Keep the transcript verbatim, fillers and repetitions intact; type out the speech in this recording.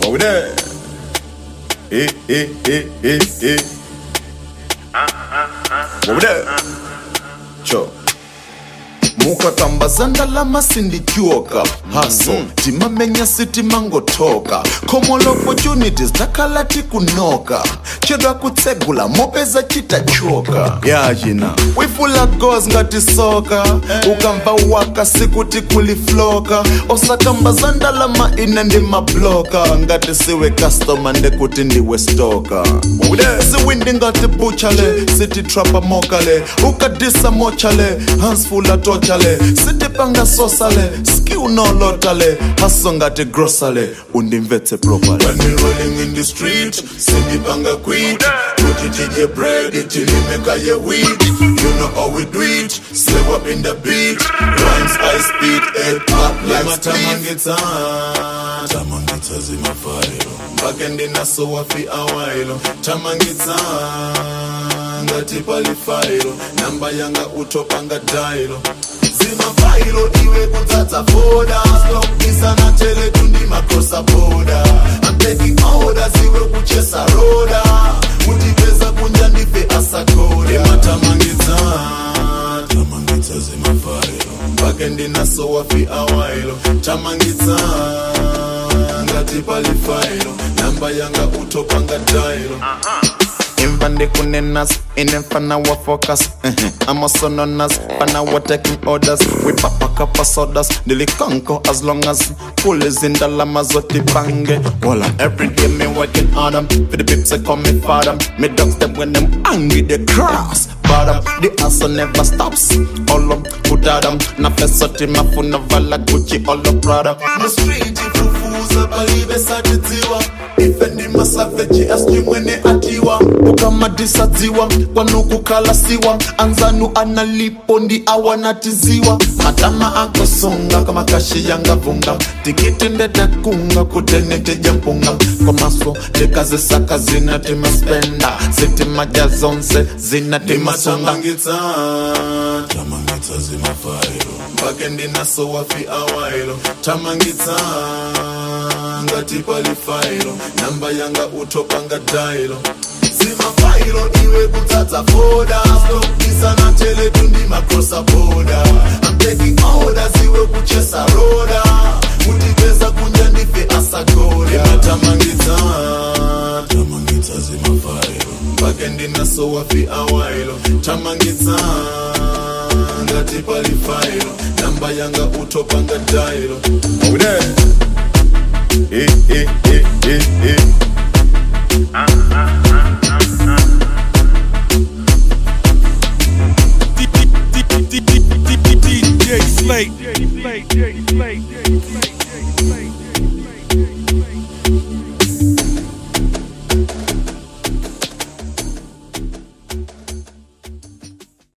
Are we there? Eh, eh, eh, eh, eh. Are we there? Sure. Muka kamba zandala masindi kyoka haso mm. Timamenya city mango toka Common opportunities takalati kunoka Chedwa kutsegula mopeza chita choka Yeah jina We full of goals ngati soka hey. Ukamva waka sikuti kulifloka Osakamba zandala ma ina ndi mabloka Ngati siwe customer nde kuti ndiwe stoka Si windi ngati buchale City trapper mokale Ukadisa mochale Hands full of torch City panga sosale, skill no lotale, hasonga te grossale, undimvete properly. When we rolling in the street, City panga quit, put it in your bread, it till you make a your weed. You know how we do it, slow up in the beat, rhymes high speed, head pop like Tamangita. Tamangita zima fire, back and in a so afi a while, Tamangita. Ngati palifailo, namba yanga utopanga dailo. Zima failo iwe kutata foda. Stop isa na tele tundi makrosa boda. I'm taking orders iwe kuchesa roda. Mutipeza kunja nife asakoda. Ima tamangita Tamangita zima failo Bakendi na so wafi awailo. Tamangita Ngati palifailo, namba yanga utopanga dailo. uh-huh. Invande kunenas, inenfana wa focus. I'm also known as Fana wa taking orders. We papa kappa sodas, daily conquer as long as pull is in the lamas what the bange. Walla every day me working on them. For the pips I call me father. Me dogs them when them angry they cross. Bottom, the hustle never stops. All of put adam, na fesoti mafuna vala Gucci all the Prada. The street if you fools up, believe it's a tiwa. If any masaveji asking when they atiwa. Ukama disatiwa, kwanuku kala siwa. Anzanu analipo ndi awanatiziwa. Matama anko songa kama kashi yanga vunga. Tikiti ndete kunga kutenete jampunga. Komaso tekaze saka zina tima spenda. Siti majazonse zina tima songa. Tamangita Tamangita zima failo Bakendi na so wafi awailo. Tamangita Ngati palifailo, namba yanga utopanga dailo. Zima failo iwe kutata foda. Stop isa na tele tundi makrosa boda. I'm taking orders iwe kuchesa roda. Mutipeza kunja nife asagoda. Ima tamangita Tamangita zima failo Bakendi na so wafi awailo. Tamangita Ngati palifailo, namba yanga utopanga dailo. Are we there? Eh, eh, eh, eh, eh. Ah, ah, ah, ah, ah. D J Slate.